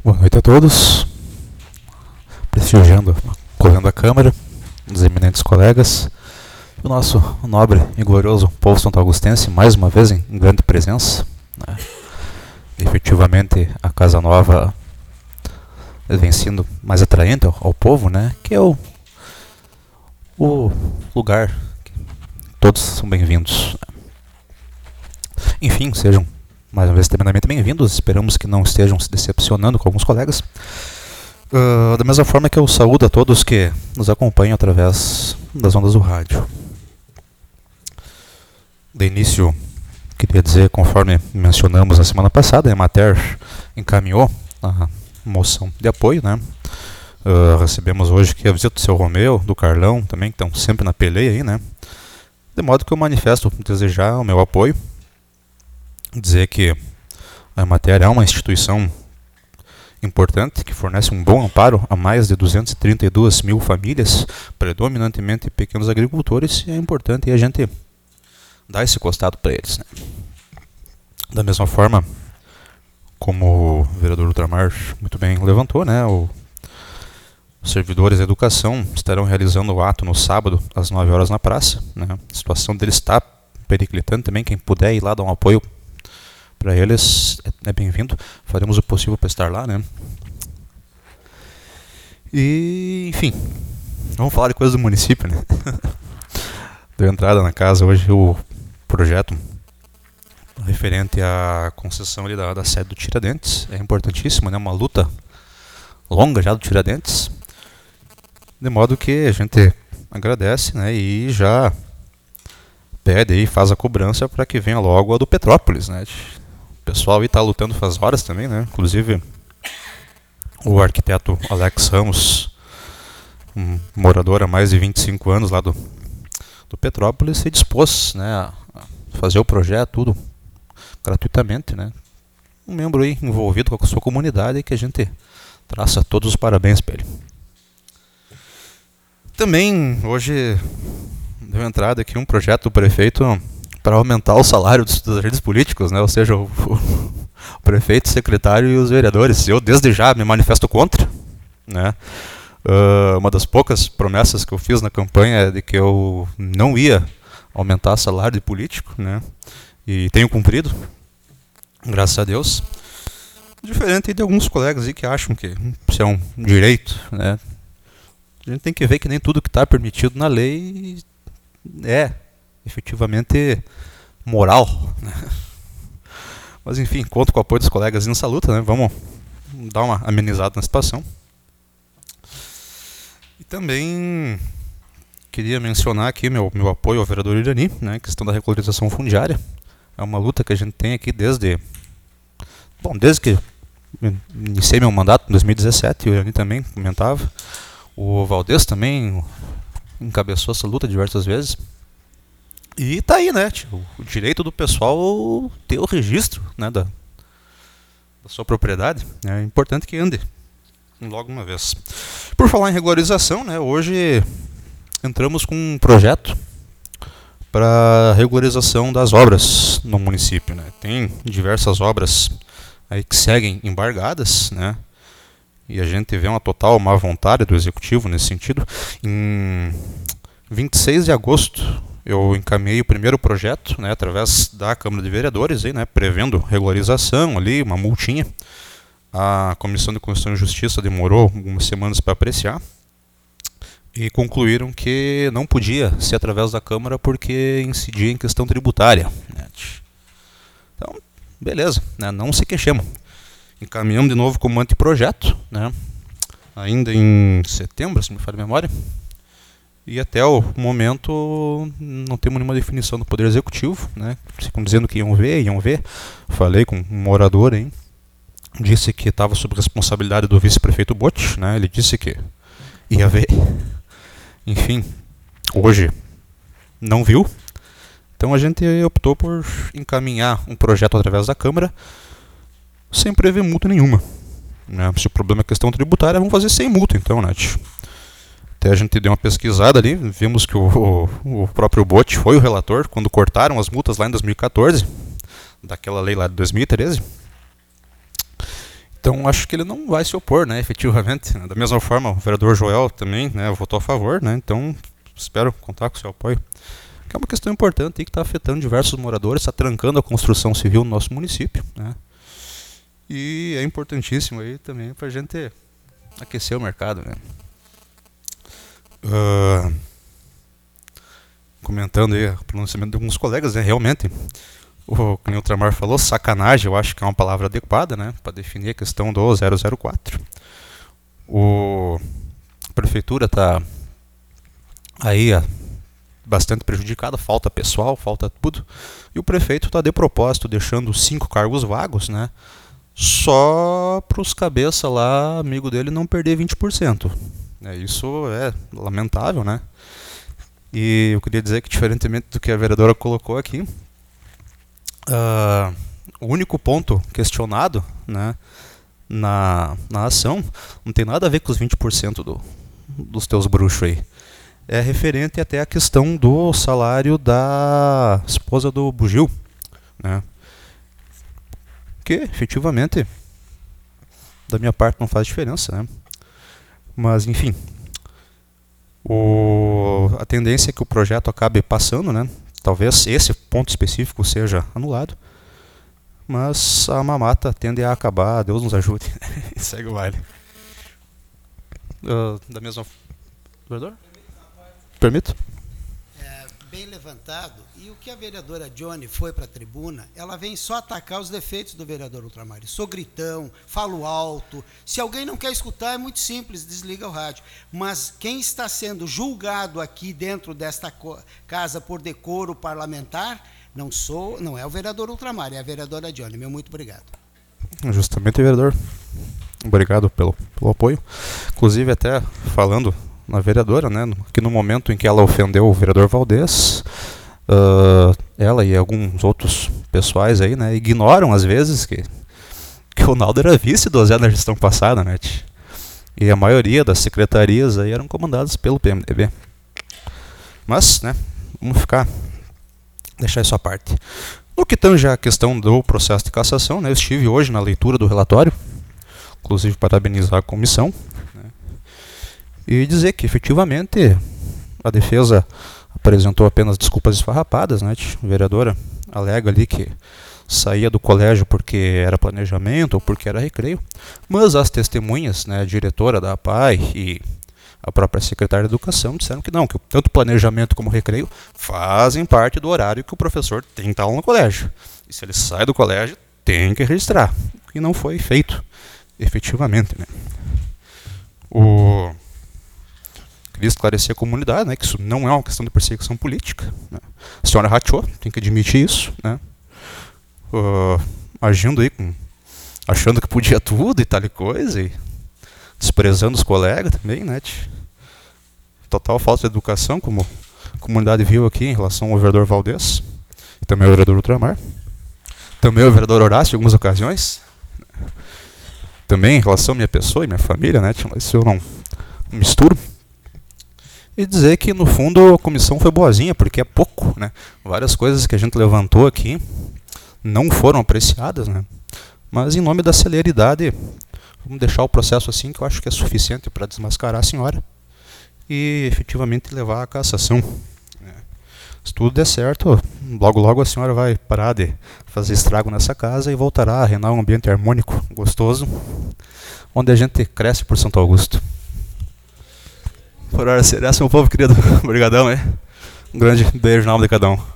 Boa noite a todos, prestigiando, correndo a Câmara, os eminentes colegas, o nosso nobre e glorioso povo santo-agustense, mais uma vez em grande presença, né? Efetivamente a Casa Nova vem sendo mais atraente ao povo, né? Que é o lugar que todos são bem-vindos. Enfim, sejam mais uma vez tremendamente bem-vindos, esperamos que não estejam se decepcionando com alguns colegas. Da mesma forma que eu saúdo a todos que nos acompanham através das ondas do rádio. De início, queria dizer, conforme mencionamos na semana passada, a Emater encaminhou a moção de apoio, né? Recebemos hoje aqui a visita do seu Romeu, do Carlão também, que estão sempre na peleia aí, né? De modo que eu manifesto desejar o meu apoio, dizer que a Emater é uma instituição importante, que fornece um bom amparo a mais de 232 mil famílias, predominantemente pequenos agricultores, e é importante a gente dar esse costado para eles, né? Da mesma forma, como o vereador Ultramar muito bem levantou, né, os servidores da educação estarão realizando o ato no sábado, às 9 horas na praça, né? A situação deles está periclitante também, quem puder ir lá dar um apoio para eles é bem-vindo, faremos o possível para estar lá, né? E, enfim, vamos falar de coisas do município, né? Deu entrada na casa hoje o projeto referente à concessão ali da sede do Tiradentes, é importantíssimo, né? Uma luta longa já do Tiradentes, de modo que a gente agradece, né? E já pede e faz a cobrança para que venha logo a do Petrópolis, né? O pessoal aí está lutando faz horas também, né? Inclusive o arquiteto Alex Ramos, um morador há mais de 25 anos lá do Petrópolis, se dispôs, né, a fazer o projeto, tudo gratuitamente, né? Um membro aí envolvido com a sua comunidade, que a gente traça todos os parabéns para ele. Também hoje deu entrada aqui um projeto do prefeito para aumentar o salário dos agentes políticos, né? Ou seja, o prefeito, o secretário e os vereadores. Eu desde já me manifesto contra, né? Uma das poucas promessas que eu fiz na campanha é de que eu não ia aumentar o salário de político, né? E tenho cumprido, graças a Deus. Diferente de alguns colegas aí que acham que isso é um direito, né? A gente tem que ver que nem tudo que está permitido na lei é efetivamente moral, né? Mas enfim, conto com o apoio dos colegas nessa luta, né? Vamos dar uma amenizada na situação. E também queria mencionar aqui meu apoio ao vereador Irani, né? Questão da regularização fundiária. É uma luta que a gente tem aqui desde que iniciei meu mandato em 2017, o Irani também comentava. O Valdez também encabeçou essa luta diversas vezes. E tá aí, né? O direito do pessoal ter o registro, né, da sua propriedade. É importante que ande logo uma vez. Por falar em regularização, né, hoje entramos com um projeto para regularização das obras no município, né? Tem diversas obras aí que seguem embargadas, né? E a gente vê uma total má vontade do executivo nesse sentido. Em 26 de agosto eu encaminhei o primeiro projeto, né, através da Câmara de Vereadores, aí, né, prevendo regularização ali, uma multinha. A Comissão de Constituição e Justiça demorou algumas semanas para apreciar e concluíram que não podia ser através da Câmara porque incidia em questão tributária, né? Então, beleza, né, não se queixemos. Encaminhamos de novo como anteprojeto, né, ainda em setembro, se me falha a memória. E até o momento não temos nenhuma definição do Poder Executivo, né? Ficam dizendo que iam ver. Falei com um morador aí, disse que estava sob responsabilidade do vice-prefeito Botti, né? Ele disse que ia ver. Enfim, hoje não viu. Então a gente optou por encaminhar um projeto através da Câmara sem prever multa nenhuma, né? Se o problema é questão tributária, vamos fazer sem multa então, né? Até a gente deu uma pesquisada ali, vimos que o próprio Botti foi o relator quando cortaram as multas lá em 2014, daquela lei lá de 2013. Então acho que ele não vai se opor, né, efetivamente. Da mesma forma, o vereador Joel também, né, votou a favor, né, então espero contar com o seu apoio. Que é uma questão importante aí que está afetando diversos moradores, está trancando a construção civil no nosso município, né. E é importantíssimo aí também para a gente aquecer o mercado, né. Comentando aí o pronunciamento de alguns colegas, né, realmente, como o Ultramar falou, sacanagem, eu acho que é uma palavra adequada, né, para definir a questão do 004. A prefeitura está aí bastante prejudicada, falta pessoal, falta tudo, e o prefeito está de propósito deixando 5 cargos vagos, né, só para os cabeça lá, amigo dele, não perder 20%. Isso é lamentável, né? E eu queria dizer que, diferentemente do que a vereadora colocou aqui, o único ponto questionado, né, na ação não tem nada a ver com os 20% dos teus bruxos aí. É referente até à questão do salário da esposa do bugio, né? Que, efetivamente, da minha parte não faz diferença, né? Mas, enfim, a tendência é que o projeto acabe passando, né? Talvez esse ponto específico seja anulado, mas a mamata tende a acabar, Deus nos ajude. Segue o baile. Da mesma... Vereador? Permito? Bem levantado. E o que a vereadora Johnny foi para a tribuna, ela vem só atacar os defeitos do vereador Ultramar. Sou gritão, falo alto. Se alguém não quer escutar, é muito simples, desliga o rádio. Mas quem está sendo julgado aqui dentro desta casa por decoro parlamentar, não é o vereador Ultramar, é a vereadora Johnny. Meu muito obrigado. Justamente, vereador. Obrigado pelo apoio. Inclusive, até falando na vereadora, né, que no momento em que ela ofendeu o vereador Valdez, ela e alguns outros pessoais aí, né, ignoram às vezes que o Naldo era vice do Zé na gestão passada, né, e a maioria das secretarias aí eram comandadas pelo PMDB. Mas, né, vamos deixar isso à parte. No que tange a questão do processo de cassação, né, eu estive hoje na leitura do relatório, inclusive parabenizar a comissão, e dizer que, efetivamente, a defesa apresentou apenas desculpas esfarrapadas, né? A vereadora alega ali que saía do colégio porque era planejamento ou porque era recreio, mas as testemunhas, né, a diretora da APAI e a própria secretária de Educação disseram que não, que tanto planejamento como recreio fazem parte do horário que o professor tem que estar lá no colégio. E se ele sai do colégio, tem que registrar, o que não foi feito, efetivamente, né? Queria esclarecer a comunidade, né, que isso não é uma questão de perseguição política, né. A senhora rachou, tem que admitir isso, né, agindo aí, achando que podia tudo e tal coisa, e desprezando os colegas também, né, total falta de educação, como a comunidade viu aqui em relação ao vereador Valdez, e também ao vereador Ultramar, também ao vereador Horácio em algumas ocasiões, também em relação à minha pessoa e minha família, né, isso eu não misturo. E dizer que, no fundo, a comissão foi boazinha, porque é pouco, né? Várias coisas que a gente levantou aqui não foram apreciadas, né? Mas, em nome da celeridade, vamos deixar o processo assim, que eu acho que é suficiente para desmascarar a senhora e, efetivamente, levar à cassação. Se tudo der certo, logo logo a senhora vai parar de fazer estrago nessa casa e voltará a reinar um ambiente harmônico, gostoso, onde a gente cresce por Santo Augusto. Por hora, esse é o povo querido. Obrigadão, um grande beijo na alma de cada um.